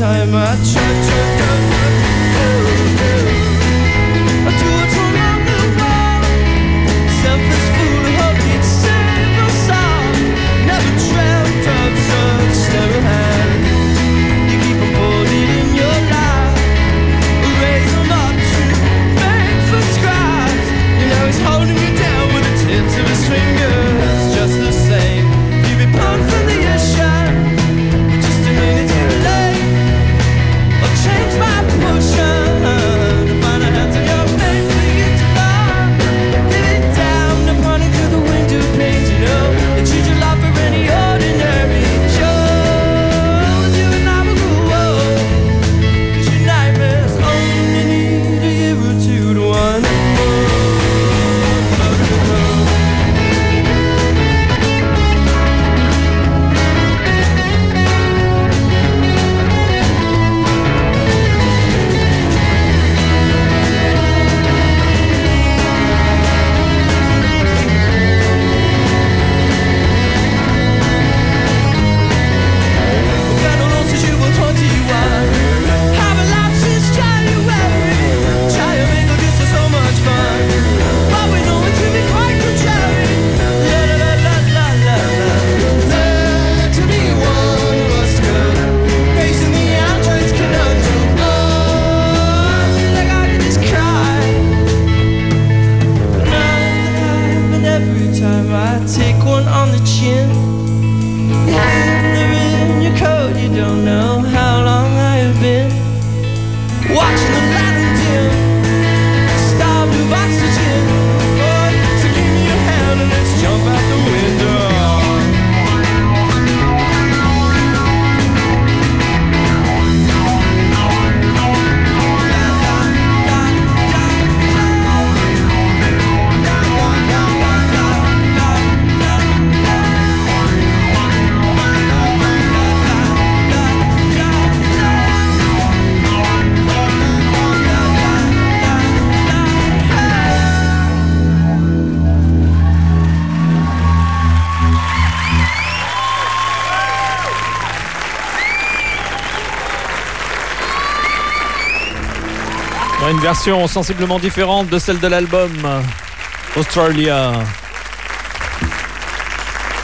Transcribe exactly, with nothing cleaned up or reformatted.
time I try, try, try, I do it from around the world. Selfish fool who hoped he'd save us all. Never dreamt of such steady hand. You keep them folded in your life, raise them up to make for scraps. You know he's holding you down with the tips of his fingers. Just the same, you'd be pulled from the ocean just a minute too late. Or change my potion to find a hand to your made for you to love. Live it down upon it through the window panes. You know they treat you like for any ordinary Joe. You and I will grow old, 'cause your nightmares only need a year or two to unfold. Une version sensiblement différente de celle de l'album Australia.